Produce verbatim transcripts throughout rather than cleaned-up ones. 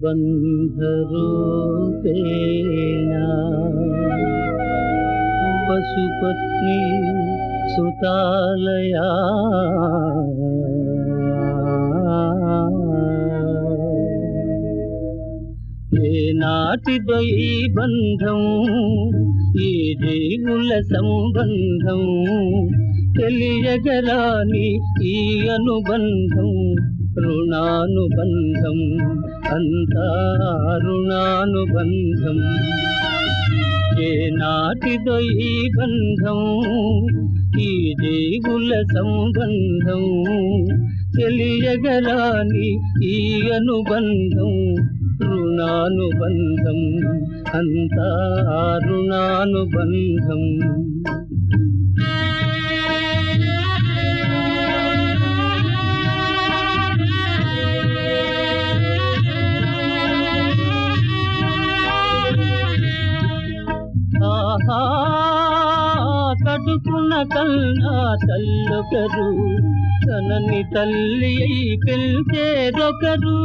बन्धरूपेण पशुपत्नी सुतालया ఏనాటిదో ఈ బంధం ఈ జీవుల సంబంధం తెలియగరాని ఈ అనుబంధం రుణానుబంధం అంతా రుణానుబంధం ఏనాటిదో ఈ బంధం ఈ జీవుల సంబంధం తెలియగరాని ఈ అనుబంధం రుణానుబంధం అంతా రుణానుబంధం ఆహా కడుపున కన్నా తల్లొకరు తనని తల్లి అయి పెంచేదొకరు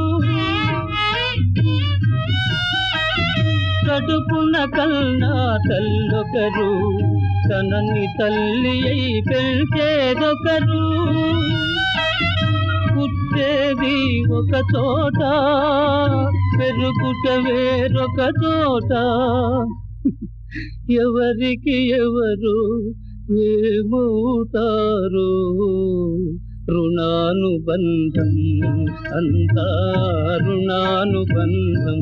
కడుపున కన్నా తల్లొకరు తనని తల్లి అయి పెంచేదొకరు పుట్టేది ఒక చోట పెరుగుట వేరొక చోట ఎవరికి ఎవరు ఏమవుతారు రుణానుబంధం అంతా రుణానుబంధం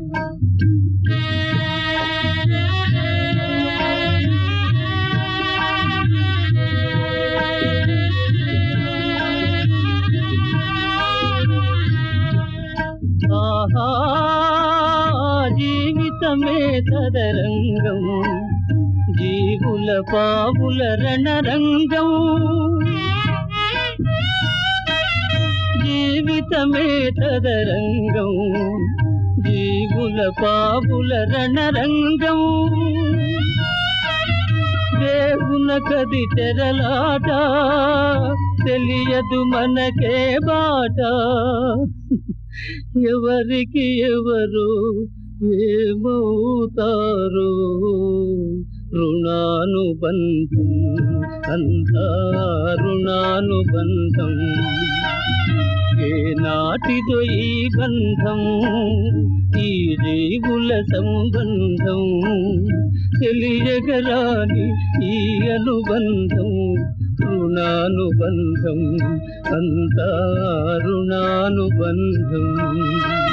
ఆహా జీవితమే తదరంగం జీవుల పావుల రణరంగం జీవితమే తదరంగం జీవుల పావుల రణరంగం దేవున కది తెరలాట తెలియదు మనకే బాట ఎవరికి ఎవరు ఏమవుతారు రుణానుబంధం అంతా రుణానుబంధం ఏనాటిదో ఈ బంధం ఈ జీవుల సంబంధం తెలియగరాని ఈ అనుబంధం రుణానుబంధం అంతా రుణానుబంధం